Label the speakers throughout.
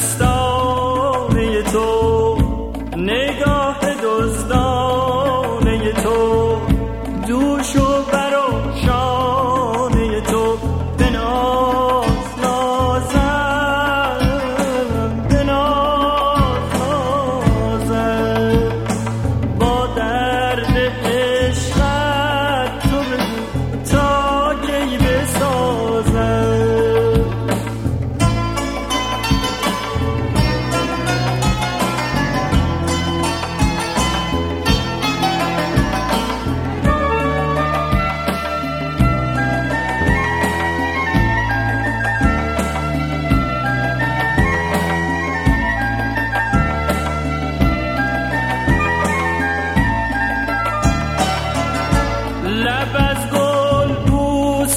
Speaker 1: مستانه تو، نگاه دزدانه تو، دوش و بر و شانه تو، به ناز نازم، به ناز نازم، با درد عشقت تو بگو تا کی بسازم. لب از گل بوس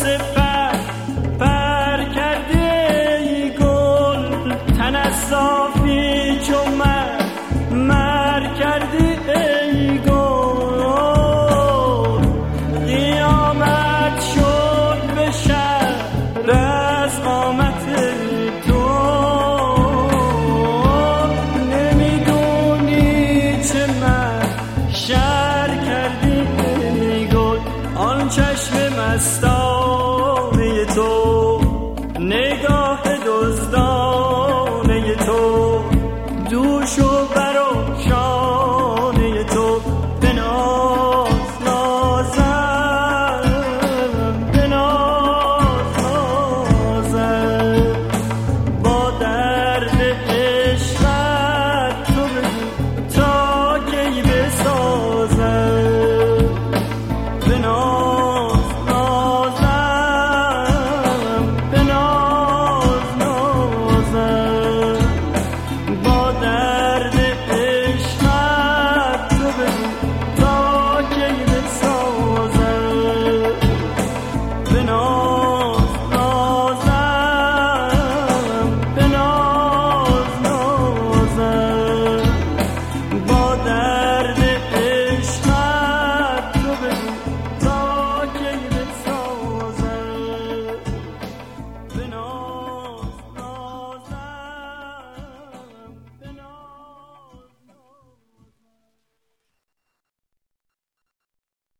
Speaker 1: پر کرده ای گل، تن از صافی چو مر کرده ای گل، قیامت شد به شهر